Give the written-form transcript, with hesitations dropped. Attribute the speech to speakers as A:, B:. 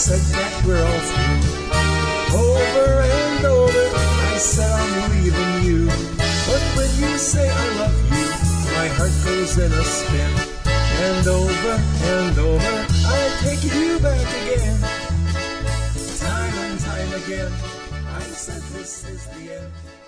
A: said that we're all through. Over and over, I said I'm leaving you. But when you say I love you, my heart goes in a spin. And over, I take you back again. Time and time again, I said this is the end.